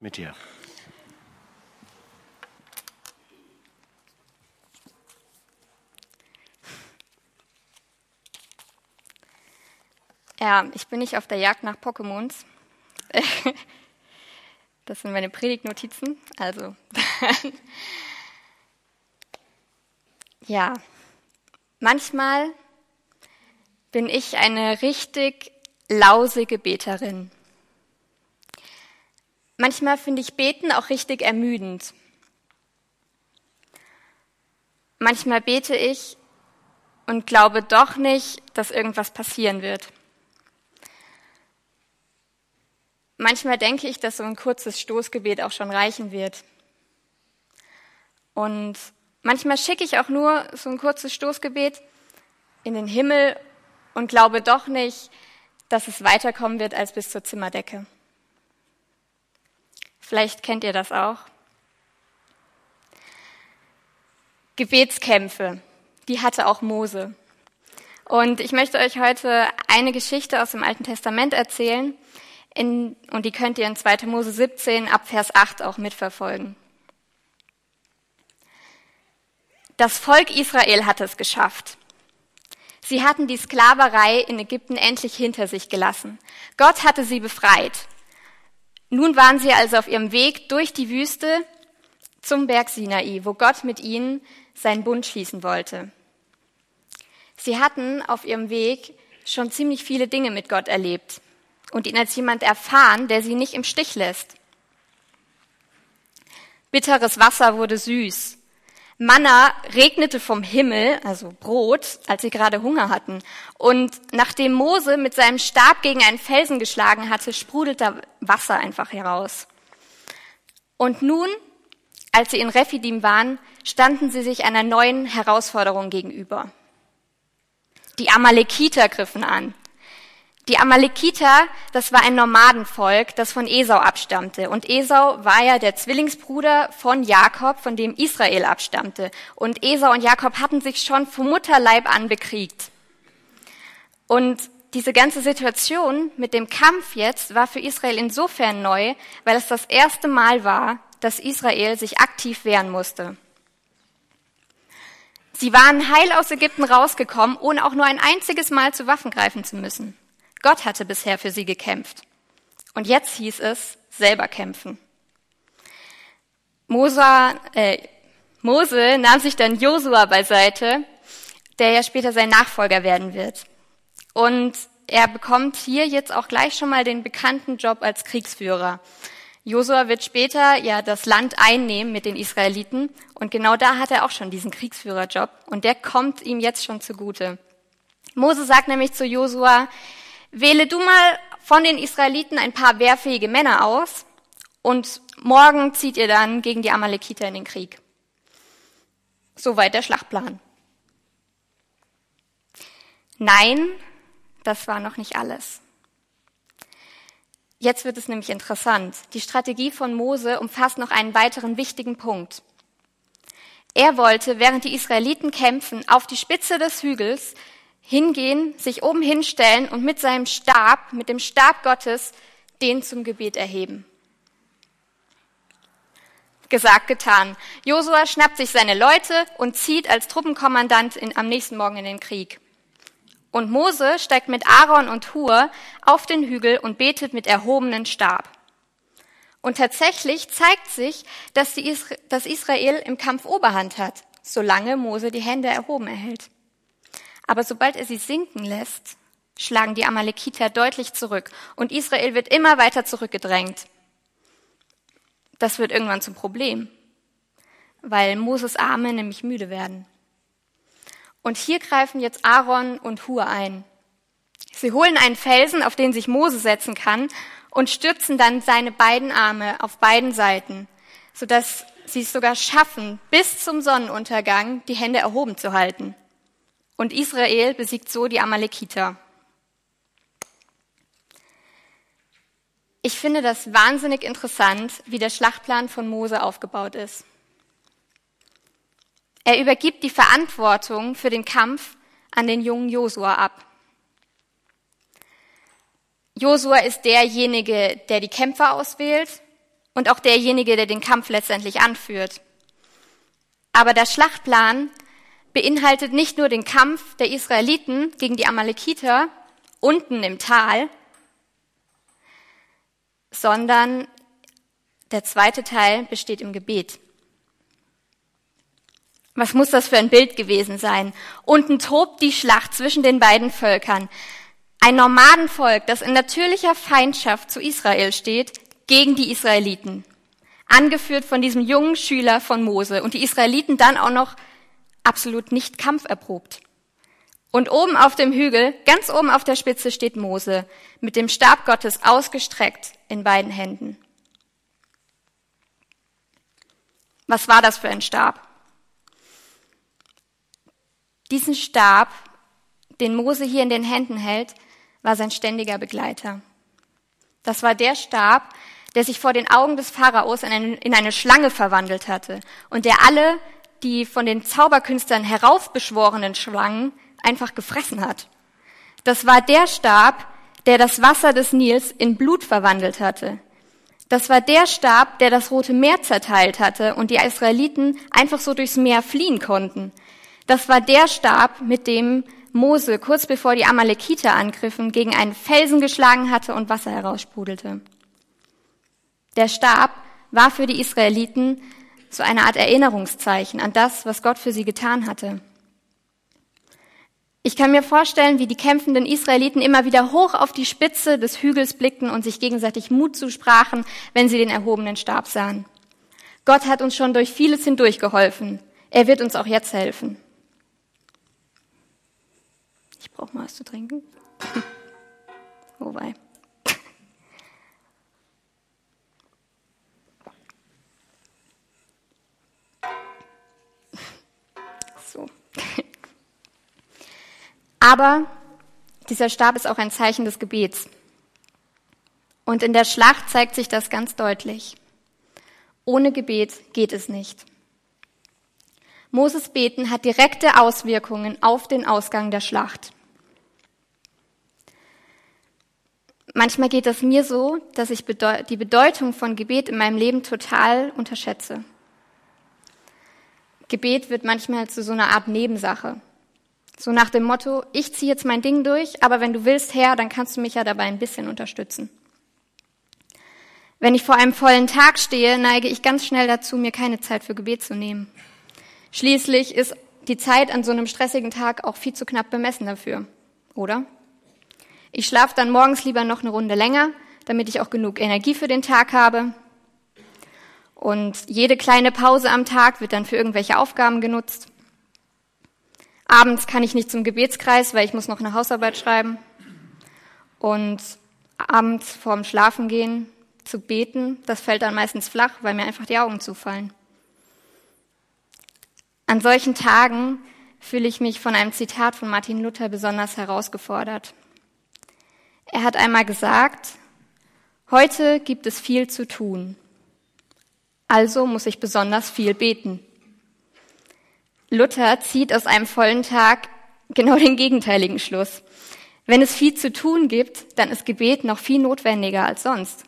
mit dir. Ja, ich bin nicht auf der Jagd nach Pokémons. Das sind meine Predigtnotizen. Also, ja, manchmal bin ich eine richtig lausige Beterin. Manchmal finde ich Beten auch richtig ermüdend. Manchmal bete ich und glaube doch nicht, dass irgendwas passieren wird. Manchmal denke ich, dass so ein kurzes Stoßgebet auch schon reichen wird. Und manchmal schicke ich auch nur so ein kurzes Stoßgebet in den Himmel und glaube doch nicht, dass es weiterkommen wird als bis zur Zimmerdecke. Vielleicht kennt ihr das auch. Gebetskämpfe, die hatte auch Mose. Und ich möchte euch heute eine Geschichte aus dem Alten Testament erzählen, und die könnt ihr in 2. Mose 17 ab Vers 8 auch mitverfolgen. Das Volk Israel hat es geschafft. Sie hatten die Sklaverei in Ägypten endlich hinter sich gelassen. Gott hatte sie befreit. Nun waren sie also auf ihrem Weg durch die Wüste zum Berg Sinai, wo Gott mit ihnen seinen Bund schließen wollte. Sie hatten auf ihrem Weg schon ziemlich viele Dinge mit Gott erlebt und ihn als jemand erfahren, der sie nicht im Stich lässt. Bitteres Wasser wurde süß. Manna regnete vom Himmel, also Brot, als sie gerade Hunger hatten. Und nachdem Mose mit seinem Stab gegen einen Felsen geschlagen hatte, sprudelte Wasser einfach heraus. Und nun, als sie in Rephidim waren, standen sie sich einer neuen Herausforderung gegenüber. Die Amalekiter griffen an. Die Amalekiter, das war ein Nomadenvolk, das von Esau abstammte. Und Esau war ja der Zwillingsbruder von Jakob, von dem Israel abstammte. Und Esau und Jakob hatten sich schon vom Mutterleib an bekriegt. Und diese ganze Situation mit dem Kampf jetzt war für Israel insofern neu, weil es das erste Mal war, dass Israel sich aktiv wehren musste. Sie waren heil aus Ägypten rausgekommen, ohne auch nur ein einziges Mal zu Waffen greifen zu müssen. Gott hatte bisher für sie gekämpft. Und jetzt hieß es, selber kämpfen. Mose nahm sich dann Josua beiseite, der ja später sein Nachfolger werden wird. Und er bekommt hier jetzt auch gleich schon mal den bekannten Job als Kriegsführer. Josua wird später ja das Land einnehmen mit den Israeliten. Und genau da hat er auch schon diesen Kriegsführerjob. Und der kommt ihm jetzt schon zugute. Mose sagt nämlich zu Josua: Wähle du mal von den Israeliten ein paar wehrfähige Männer aus und morgen zieht ihr dann gegen die Amalekiter in den Krieg. Soweit der Schlachtplan. Nein, das war noch nicht alles. Jetzt wird es nämlich interessant. Die Strategie von Mose umfasst noch einen weiteren wichtigen Punkt. Er wollte, während die Israeliten kämpfen, auf die Spitze des Hügels hingehen, sich oben hinstellen und mit seinem Stab, mit dem Stab Gottes, den zum Gebet erheben. Gesagt, getan. Josua schnappt sich seine Leute und zieht als Truppenkommandant am nächsten Morgen in den Krieg. Und Mose steigt mit Aaron und Hur auf den Hügel und betet mit erhobenem Stab. Und tatsächlich zeigt sich, dass Israel im Kampf Oberhand hat, solange Mose die Hände erhoben erhält. Aber sobald er sie sinken lässt, schlagen die Amalekiter deutlich zurück und Israel wird immer weiter zurückgedrängt. Das wird irgendwann zum Problem, weil Moses Arme nämlich müde werden. Und hier greifen jetzt Aaron und Hur ein. Sie holen einen Felsen, auf den sich Mose setzen kann, und stützen dann seine beiden Arme auf beiden Seiten, sodass sie es sogar schaffen, bis zum Sonnenuntergang die Hände erhoben zu halten. Und Israel besiegt so die Amalekiter. Ich finde das wahnsinnig interessant, wie der Schlachtplan von Mose aufgebaut ist. Er übergibt die Verantwortung für den Kampf an den jungen Josua ab. Josua ist derjenige, der die Kämpfer auswählt und auch derjenige, der den Kampf letztendlich anführt. Aber der Schlachtplan beinhaltet nicht nur den Kampf der Israeliten gegen die Amalekiter unten im Tal, sondern der zweite Teil besteht im Gebet. Was muss das für ein Bild gewesen sein? Unten tobt die Schlacht zwischen den beiden Völkern. Ein Nomadenvolk, das in natürlicher Feindschaft zu Israel steht, gegen die Israeliten. Angeführt von diesem jungen Schüler von Mose. Und die Israeliten dann auch noch absolut nicht kampferprobt. Und oben auf dem Hügel, ganz oben auf der Spitze, steht Mose, mit dem Stab Gottes ausgestreckt in beiden Händen. Was war das für ein Stab? Diesen Stab, den Mose hier in den Händen hält, war sein ständiger Begleiter. Das war der Stab, der sich vor den Augen des Pharaos in eine Schlange verwandelt hatte und der alle, die von den Zauberkünstlern heraufbeschworenen Schlangen, einfach gefressen hat. Das war der Stab, der das Wasser des Nils in Blut verwandelt hatte. Das war der Stab, der das Rote Meer zerteilt hatte und die Israeliten einfach so durchs Meer fliehen konnten. Das war der Stab, mit dem Mose kurz bevor die Amalekiter angriffen, gegen einen Felsen geschlagen hatte und Wasser heraussprudelte. Der Stab war für die Israeliten so eine Art Erinnerungszeichen an das, was Gott für sie getan hatte. Ich kann mir vorstellen, wie die kämpfenden Israeliten immer wieder hoch auf die Spitze des Hügels blickten und sich gegenseitig Mut zusprachen, wenn sie den erhobenen Stab sahen. Gott hat uns schon durch vieles hindurch geholfen. Er wird uns auch jetzt helfen. Ich brauche mal was zu trinken. Wobei. So. Aber dieser Stab ist auch ein Zeichen des Gebets. Und in der Schlacht zeigt sich das ganz deutlich. Ohne Gebet geht es nicht. Moses Beten hat direkte Auswirkungen auf den Ausgang der Schlacht. Manchmal geht es mir so, dass ich die Bedeutung von Gebet in meinem Leben total unterschätze. Gebet wird manchmal zu so einer Art Nebensache. So nach dem Motto, ich ziehe jetzt mein Ding durch, aber wenn du willst, Herr, dann kannst du mich ja dabei ein bisschen unterstützen. Wenn ich vor einem vollen Tag stehe, neige ich ganz schnell dazu, mir keine Zeit für Gebet zu nehmen. Schließlich ist die Zeit an so einem stressigen Tag auch viel zu knapp bemessen dafür, oder? Ich schlafe dann morgens lieber noch eine Runde länger, damit ich auch genug Energie für den Tag habe. Und jede kleine Pause am Tag wird dann für irgendwelche Aufgaben genutzt. Abends kann ich nicht zum Gebetskreis, weil ich muss noch eine Hausarbeit schreiben. Und abends vorm Schlafengehen zu beten, das fällt dann meistens flach, weil mir einfach die Augen zufallen. An solchen Tagen fühle ich mich von einem Zitat von Martin Luther besonders herausgefordert. Er hat einmal gesagt, heute gibt es viel zu tun, also muss ich besonders viel beten. Luther zieht aus einem vollen Tag genau den gegenteiligen Schluss. Wenn es viel zu tun gibt, dann ist Gebet noch viel notwendiger als sonst.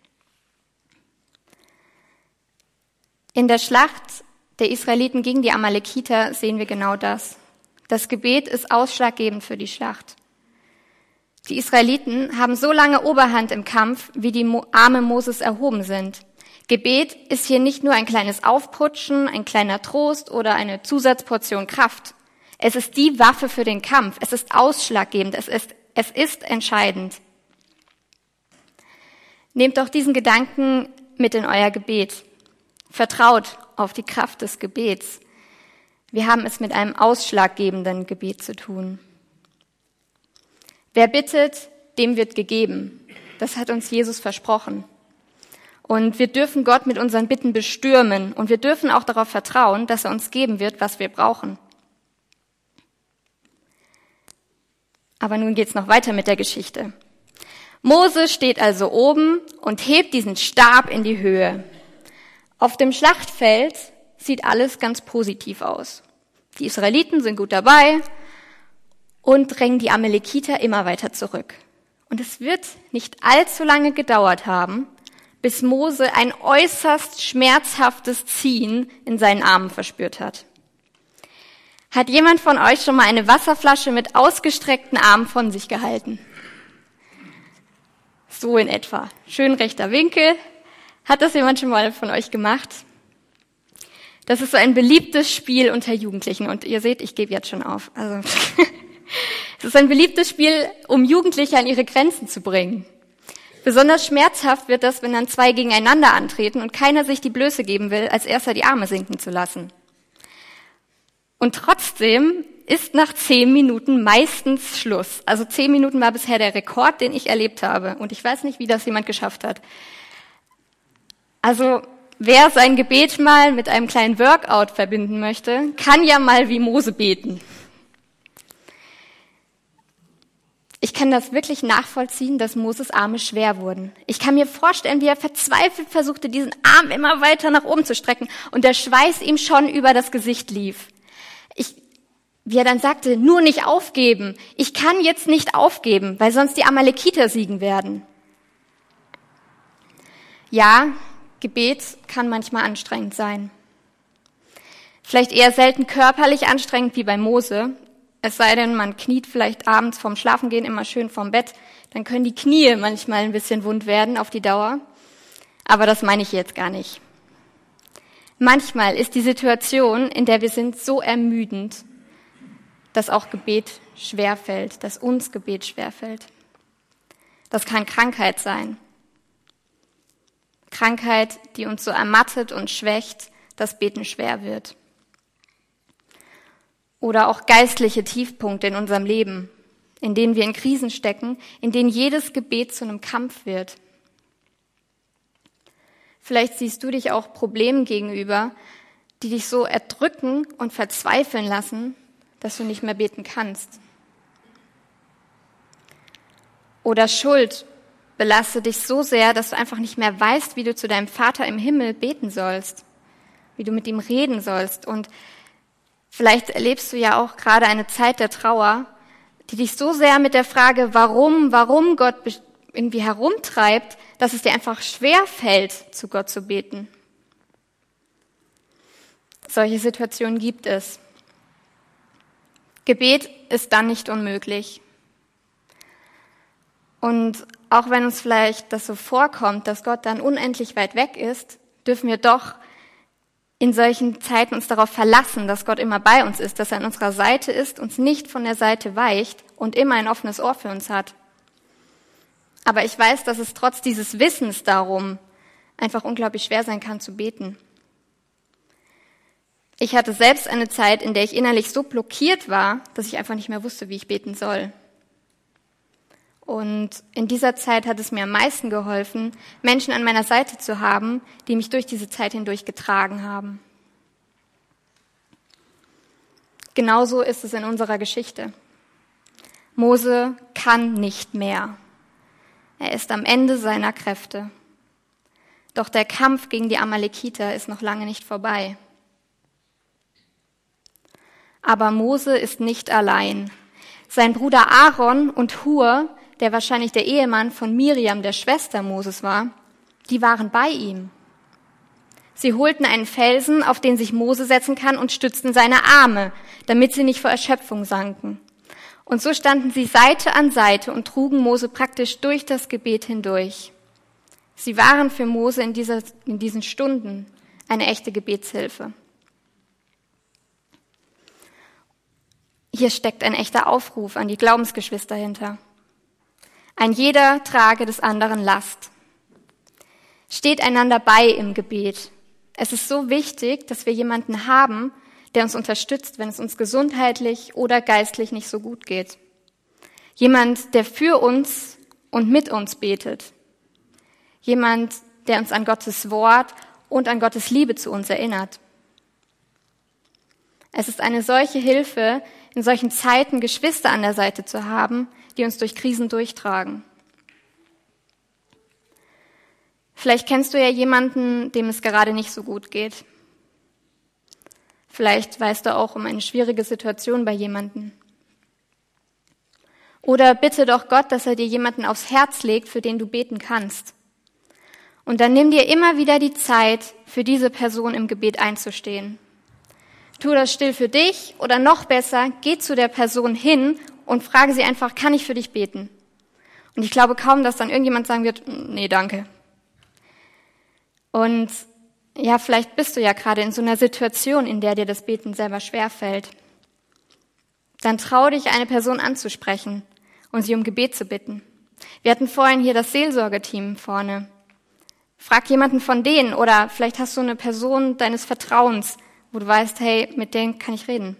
In der Schlacht der Israeliten gegen die Amalekiter sehen wir genau das. Das Gebet ist ausschlaggebend für die Schlacht. Die Israeliten haben so lange Oberhand im Kampf, wie die Arme Moses erhoben sind. Gebet ist hier nicht nur ein kleines Aufputschen, ein kleiner Trost oder eine Zusatzportion Kraft. Es ist die Waffe für den Kampf. Es ist ausschlaggebend. Es ist entscheidend. Nehmt doch diesen Gedanken mit in euer Gebet. Vertraut auf die Kraft des Gebets. Wir haben es mit einem ausschlaggebenden Gebet zu tun. Wer bittet, dem wird gegeben. Das hat uns Jesus versprochen. Und wir dürfen Gott mit unseren Bitten bestürmen und wir dürfen auch darauf vertrauen, dass er uns geben wird, was wir brauchen. Aber nun geht's noch weiter mit der Geschichte. Mose steht also oben und hebt diesen Stab in die Höhe. Auf dem Schlachtfeld sieht alles ganz positiv aus. Die Israeliten sind gut dabei und drängen die Amalekiter immer weiter zurück. Und es wird nicht allzu lange gedauert haben, bis Mose ein äußerst schmerzhaftes Ziehen in seinen Armen verspürt hat. Hat jemand von euch schon mal eine Wasserflasche mit ausgestreckten Armen von sich gehalten? So in etwa. Schön rechter Winkel. Hat das jemand schon mal von euch gemacht? Das ist so ein beliebtes Spiel unter Jugendlichen. Und ihr seht, ich gebe jetzt schon auf. Also es ist ein beliebtes Spiel, um Jugendliche an ihre Grenzen zu bringen. Besonders schmerzhaft wird das, wenn dann zwei gegeneinander antreten und keiner sich die Blöße geben will, als erster die Arme sinken zu lassen. Und trotzdem ist nach 10 Minuten meistens Schluss. Also 10 Minuten war bisher der Rekord, den ich erlebt habe. Und ich weiß nicht, wie das jemand geschafft hat. Also wer sein Gebet mal mit einem kleinen Workout verbinden möchte, kann ja mal wie Mose beten. Ich kann das wirklich nachvollziehen, dass Moses Arme schwer wurden. Ich kann mir vorstellen, wie er verzweifelt versuchte, diesen Arm immer weiter nach oben zu strecken und der Schweiß ihm schon über das Gesicht lief. Wie er dann sagte, nur nicht aufgeben. Ich kann jetzt nicht aufgeben, weil sonst die Amalekiter siegen werden. Ja, Gebet kann manchmal anstrengend sein. Vielleicht eher selten körperlich anstrengend wie bei Mose. Es sei denn, man kniet vielleicht abends vorm Schlafengehen immer schön vorm Bett. Dann können die Knie manchmal ein bisschen wund werden auf die Dauer. Aber das meine ich jetzt gar nicht. Manchmal ist die Situation, in der wir sind, so ermüdend, dass auch Gebet schwerfällt, dass uns Gebet schwerfällt. Das kann Krankheit sein. Krankheit, die uns so ermattet und schwächt, dass Beten schwer wird. Oder auch geistliche Tiefpunkte in unserem Leben, in denen wir in Krisen stecken, in denen jedes Gebet zu einem Kampf wird. Vielleicht siehst du dich auch Problemen gegenüber, die dich so erdrücken und verzweifeln lassen, dass du nicht mehr beten kannst. Oder Schuld belastet dich so sehr, dass du einfach nicht mehr weißt, wie du zu deinem Vater im Himmel beten sollst, wie du mit ihm reden sollst. Und vielleicht erlebst du ja auch gerade eine Zeit der Trauer, die dich so sehr mit der Frage, warum Gott irgendwie herumtreibt, dass es dir einfach schwer fällt, zu Gott zu beten. Solche Situationen gibt es. Gebet ist dann nicht unmöglich. Und auch wenn uns vielleicht das so vorkommt, dass Gott dann unendlich weit weg ist, dürfen wir doch in solchen Zeiten uns darauf verlassen, dass Gott immer bei uns ist, dass er an unserer Seite ist, uns nicht von der Seite weicht und immer ein offenes Ohr für uns hat. Aber ich weiß, dass es trotz dieses Wissens darum einfach unglaublich schwer sein kann zu beten. Ich hatte selbst eine Zeit, in der ich innerlich so blockiert war, dass ich einfach nicht mehr wusste, wie ich beten soll. Und in dieser Zeit hat es mir am meisten geholfen, Menschen an meiner Seite zu haben, die mich durch diese Zeit hindurch getragen haben. Genauso ist es in unserer Geschichte. Mose kann nicht mehr. Er ist am Ende seiner Kräfte. Doch der Kampf gegen die Amalekiter ist noch lange nicht vorbei. Aber Mose ist nicht allein. Sein Bruder Aaron und Hur, der wahrscheinlich der Ehemann von Miriam, der Schwester Moses war, die waren bei ihm. Sie holten einen Felsen, auf den sich Mose setzen kann, und stützten seine Arme, damit sie nicht vor Erschöpfung sanken. Und so standen sie Seite an Seite und trugen Mose praktisch durch das Gebet hindurch. Sie waren für Mose in diesen Stunden eine echte Gebetshilfe. Hier steckt ein echter Aufruf an die Glaubensgeschwister hinter. Ein jeder trage des anderen Last. Steht einander bei im Gebet. Es ist so wichtig, dass wir jemanden haben, der uns unterstützt, wenn es uns gesundheitlich oder geistlich nicht so gut geht. Jemand, der für uns und mit uns betet. Jemand, der uns an Gottes Wort und an Gottes Liebe zu uns erinnert. Es ist eine solche Hilfe, in solchen Zeiten Geschwister an der Seite zu haben, die uns durch Krisen durchtragen. Vielleicht kennst du ja jemanden, dem es gerade nicht so gut geht. Vielleicht weißt du auch um eine schwierige Situation bei jemandem. Oder bitte doch Gott, dass er dir jemanden aufs Herz legt, für den du beten kannst. Und dann nimm dir immer wieder die Zeit, für diese Person im Gebet einzustehen. Tu das still für dich oder noch besser, geh zu der Person hin und frage sie einfach, kann ich für dich beten? Und ich glaube kaum, dass dann irgendjemand sagen wird, nee, danke. Und ja, vielleicht bist du ja gerade in so einer Situation, in der dir das Beten selber schwerfällt. Dann trau dich, eine Person anzusprechen und sie um Gebet zu bitten. Wir hatten vorhin hier das Seelsorgeteam vorne. Frag jemanden von denen oder vielleicht hast du eine Person deines Vertrauens, wo du weißt, hey, mit denen kann ich reden.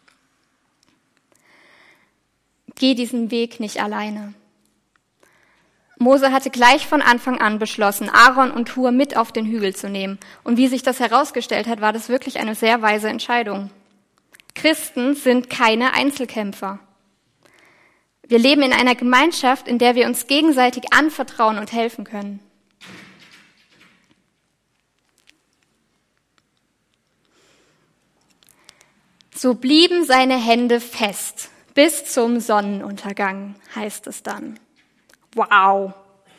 Geh diesen Weg nicht alleine. Mose hatte gleich von Anfang an beschlossen, Aaron und Hur mit auf den Hügel zu nehmen. Und wie sich das herausgestellt hat, war das wirklich eine sehr weise Entscheidung. Christen sind keine Einzelkämpfer. Wir leben in einer Gemeinschaft, in der wir uns gegenseitig anvertrauen und helfen können. So blieben seine Hände fest bis zum Sonnenuntergang, heißt es dann. Wow!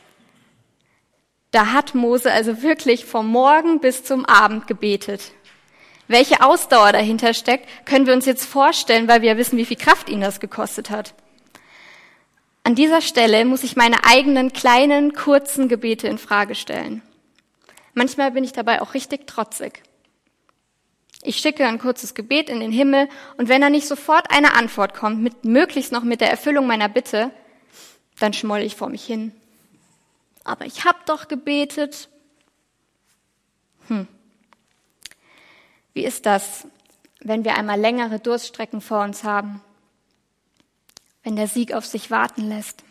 Da hat Mose also wirklich vom Morgen bis zum Abend gebetet. Welche Ausdauer dahinter steckt, können wir uns jetzt vorstellen, weil wir ja wissen, wie viel Kraft ihn das gekostet hat. An dieser Stelle muss ich meine eigenen kleinen, kurzen Gebete in Frage stellen. Manchmal bin ich dabei auch richtig trotzig. Ich schicke ein kurzes Gebet in den Himmel und wenn da nicht sofort eine Antwort kommt, möglichst noch mit der Erfüllung meiner Bitte, dann schmolle ich vor mich hin. Aber ich habe doch gebetet. Wie ist das, wenn wir einmal längere Durststrecken vor uns haben? Wenn der Sieg auf sich warten lässt?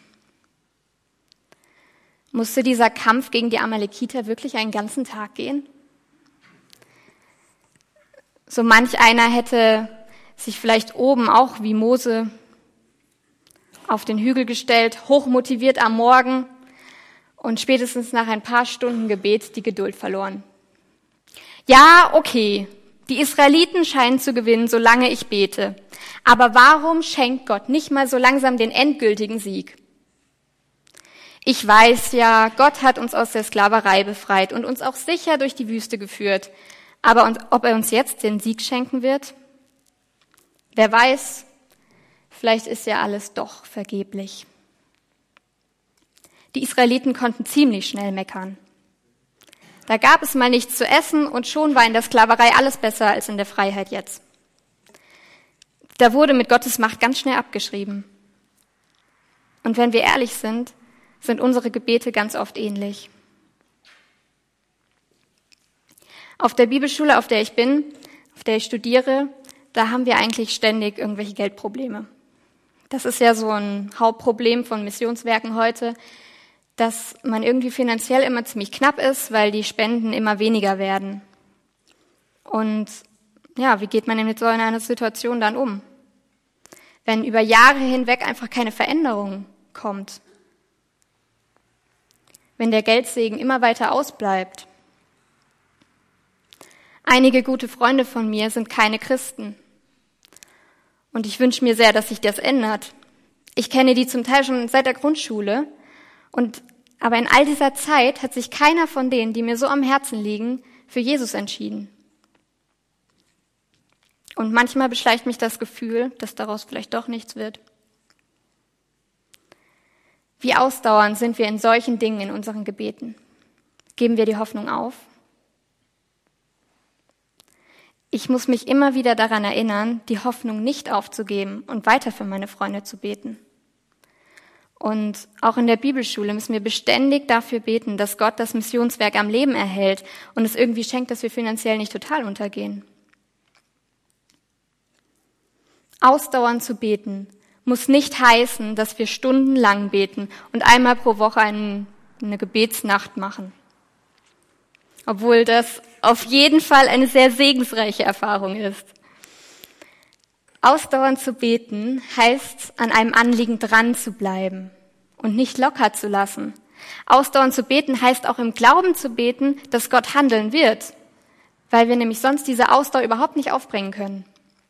Musste dieser Kampf gegen die Amalekiter wirklich einen ganzen Tag gehen? So manch einer hätte sich vielleicht oben auch wie Mose auf den Hügel gestellt, hochmotiviert am Morgen und spätestens nach ein paar Stunden Gebet die Geduld verloren. Ja, okay, die Israeliten scheinen zu gewinnen, solange ich bete. Aber warum schenkt Gott nicht mal so langsam den endgültigen Sieg? Ich weiß ja, Gott hat uns aus der Sklaverei befreit und uns auch sicher durch die Wüste geführt. Aber ob er uns jetzt den Sieg schenken wird? Wer weiß, vielleicht ist ja alles doch vergeblich. Die Israeliten konnten ziemlich schnell meckern. Da gab es mal nichts zu essen und schon war in der Sklaverei alles besser als in der Freiheit jetzt. Da wurde mit Gottes Macht ganz schnell abgeschrieben. Und wenn wir ehrlich sind, sind unsere Gebete ganz oft ähnlich. Auf der Bibelschule, auf der ich bin, auf der ich studiere, da haben wir eigentlich ständig irgendwelche Geldprobleme. Das ist ja so ein Hauptproblem von Missionswerken heute, dass man irgendwie finanziell immer ziemlich knapp ist, weil die Spenden immer weniger werden. Und ja, wie geht man mit so einer Situation dann um? Wenn über Jahre hinweg einfach keine Veränderung kommt. Wenn der Geldsegen immer weiter ausbleibt. Einige gute Freunde von mir sind keine Christen. Und ich wünsche mir sehr, dass sich das ändert. Ich kenne die zum Teil schon seit der Grundschule. Aber in all dieser Zeit hat sich keiner von denen, die mir so am Herzen liegen, für Jesus entschieden. Und manchmal beschleicht mich das Gefühl, dass daraus vielleicht doch nichts wird. Wie ausdauernd sind wir in solchen Dingen in unseren Gebeten? Geben wir die Hoffnung auf? Ich muss mich immer wieder daran erinnern, die Hoffnung nicht aufzugeben und weiter für meine Freunde zu beten. Und auch in der Bibelschule müssen wir beständig dafür beten, dass Gott das Missionswerk am Leben erhält und es irgendwie schenkt, dass wir finanziell nicht total untergehen. Ausdauernd zu beten muss nicht heißen, dass wir stundenlang beten und einmal pro Woche eine Gebetsnacht machen. Obwohl das auf jeden Fall eine sehr segensreiche Erfahrung ist. Ausdauernd zu beten heißt, an einem Anliegen dran zu bleiben und nicht locker zu lassen. Ausdauernd zu beten heißt auch im Glauben zu beten, dass Gott handeln wird, weil wir nämlich sonst diese Ausdauer überhaupt nicht aufbringen können.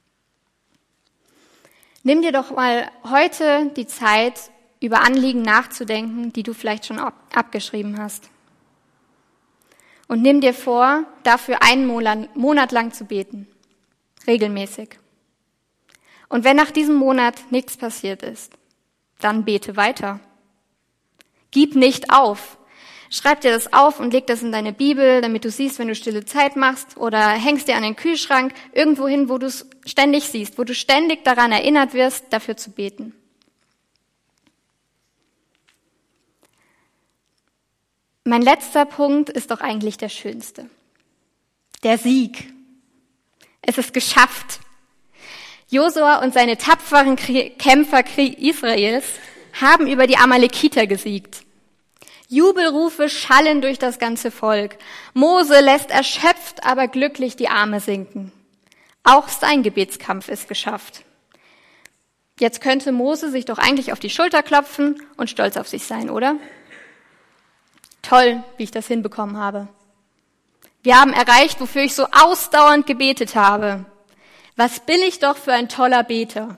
Nimm dir doch mal heute die Zeit, über Anliegen nachzudenken, die du vielleicht schon abgeschrieben hast. und nimm dir vor, dafür einen Monat lang zu beten. Regelmäßig. Und wenn nach diesem Monat nichts passiert ist, dann bete weiter. Gib nicht auf. Schreib dir das auf und leg das in deine Bibel, damit du siehst, wenn du stille Zeit machst, oder hängst dir an den Kühlschrank, irgendwo hin, wo du es ständig siehst, wo du ständig daran erinnert wirst, dafür zu beten. Mein letzter Punkt ist doch eigentlich der schönste. Der Sieg. Es ist geschafft. Josua und seine tapferen Kämpfer Israels haben über die Amalekiter gesiegt. Jubelrufe schallen durch das ganze Volk. Mose lässt erschöpft, aber glücklich die Arme sinken. Auch sein Gebetskampf ist geschafft. Jetzt könnte Mose sich doch eigentlich auf die Schulter klopfen und stolz auf sich sein, oder? Toll, wie ich das hinbekommen habe. Wir haben erreicht, wofür ich so ausdauernd gebetet habe. Was bin ich doch für ein toller Beter.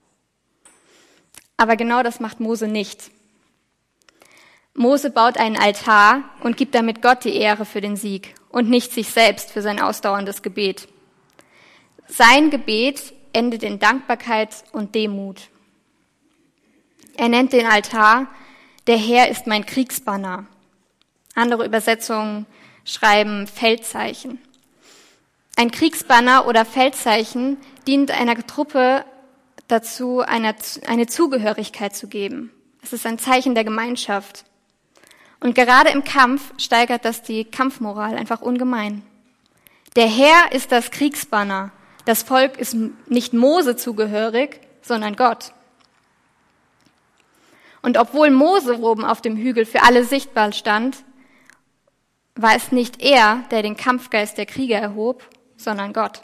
Aber genau das macht Mose nicht. Mose baut einen Altar und gibt damit Gott die Ehre für den Sieg und nicht sich selbst für sein ausdauerndes Gebet. Sein Gebet endet in Dankbarkeit und Demut. Er nennt den Altar, der Herr ist mein Kriegsbanner. Andere Übersetzungen schreiben Feldzeichen. Ein Kriegsbanner oder Feldzeichen dient einer Truppe dazu, eine Zugehörigkeit zu geben. Es ist ein Zeichen der Gemeinschaft. Und gerade im Kampf steigert das die Kampfmoral einfach ungemein. Der Herr ist das Kriegsbanner. Das Volk ist nicht Mose zugehörig, sondern Gott. Und obwohl Mose oben auf dem Hügel für alle sichtbar stand, war es nicht er, der den Kampfgeist der Krieger erhob, sondern Gott.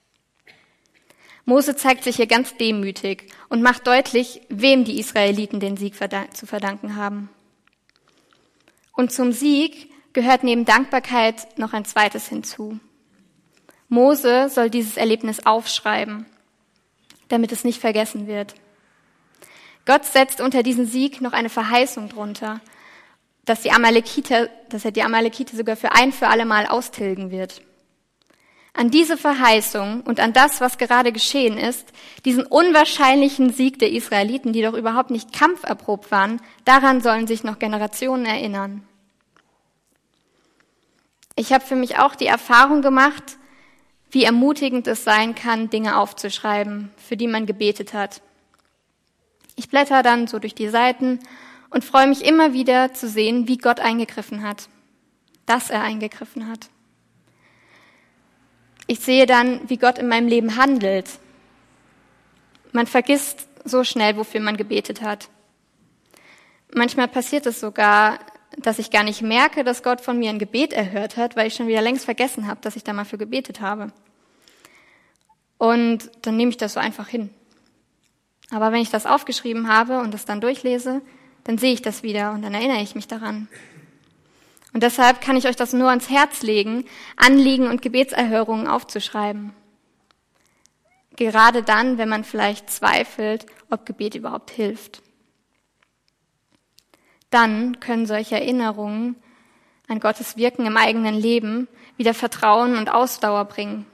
Mose zeigt sich hier ganz demütig und macht deutlich, wem die Israeliten den Sieg zu verdanken haben. Und zum Sieg gehört neben Dankbarkeit noch ein zweites hinzu. Mose soll dieses Erlebnis aufschreiben, damit es nicht vergessen wird. Gott setzt unter diesen Sieg noch eine Verheißung drunter, dass er die Amalekiter sogar für ein für alle Mal austilgen wird. An diese Verheißung und an das, was gerade geschehen ist, diesen unwahrscheinlichen Sieg der Israeliten, die doch überhaupt nicht kampferprobt waren, daran sollen sich noch Generationen erinnern. Ich habe für mich auch die Erfahrung gemacht, wie ermutigend es sein kann, Dinge aufzuschreiben, für die man gebetet hat. Ich blätter dann so durch die Seiten und freue mich immer wieder zu sehen, wie Gott eingegriffen hat, dass er eingegriffen hat. Ich sehe dann, wie Gott in meinem Leben handelt. Man vergisst so schnell, wofür man gebetet hat. Manchmal passiert es sogar, dass ich gar nicht merke, dass Gott von mir ein Gebet erhört hat, weil ich schon wieder längst vergessen habe, dass ich da mal für gebetet habe. Und dann nehme ich das so einfach hin. Aber wenn ich das aufgeschrieben habe und das dann durchlese, dann sehe ich das wieder und dann erinnere ich mich daran. Und deshalb kann ich euch das nur ans Herz legen, Anliegen und Gebetserhörungen aufzuschreiben. Gerade dann, wenn man vielleicht zweifelt, ob Gebet überhaupt hilft. Dann können solche Erinnerungen an Gottes Wirken im eigenen Leben wieder Vertrauen und Ausdauer bringen.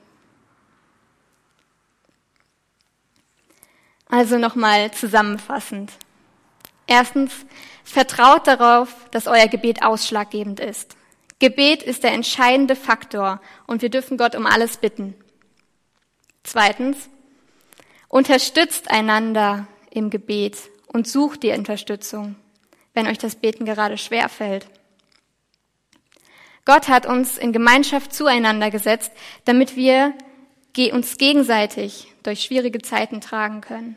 Also nochmal zusammenfassend. Erstens, vertraut darauf, dass euer Gebet ausschlaggebend ist. Gebet ist der entscheidende Faktor und wir dürfen Gott um alles bitten. Zweitens, unterstützt einander im Gebet und sucht die Unterstützung, wenn euch das Beten gerade schwerfällt. Gott hat uns in Gemeinschaft zueinander gesetzt, damit wir uns gegenseitig durch schwierige Zeiten tragen können.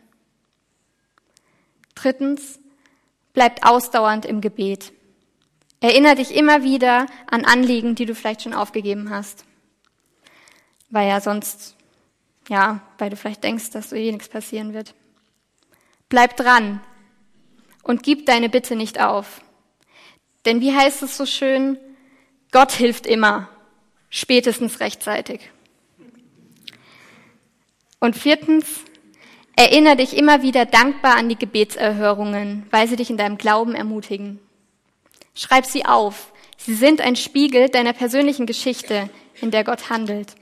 Drittens, bleibt ausdauernd im Gebet. Erinnere dich immer wieder an Anliegen, die du vielleicht schon aufgegeben hast. Weil du vielleicht denkst, dass nichts passieren wird. Bleib dran und gib deine Bitte nicht auf. Denn wie heißt es so schön? Gott hilft immer, spätestens rechtzeitig. Und viertens, erinnere dich immer wieder dankbar an die Gebetserhörungen, weil sie dich in deinem Glauben ermutigen. Schreib sie auf, Sie sind ein Spiegel deiner persönlichen Geschichte, in der Gott handelt.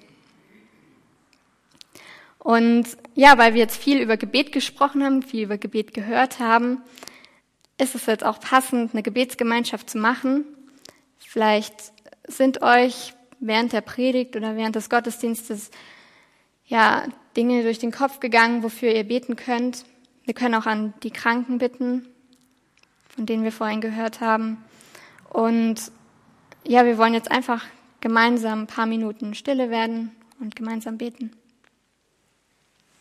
Und ja, weil wir jetzt viel über Gebet gesprochen haben, viel über Gebet gehört haben, ist es jetzt auch passend, eine Gebetsgemeinschaft zu machen. Vielleicht sind euch während der Predigt oder während des Gottesdienstes ja Dinge durch den Kopf gegangen, wofür ihr beten könnt. Wir können auch an die Kranken bitten, von denen wir vorhin gehört haben. Und ja, wir wollen jetzt einfach gemeinsam ein paar Minuten stille werden und gemeinsam beten.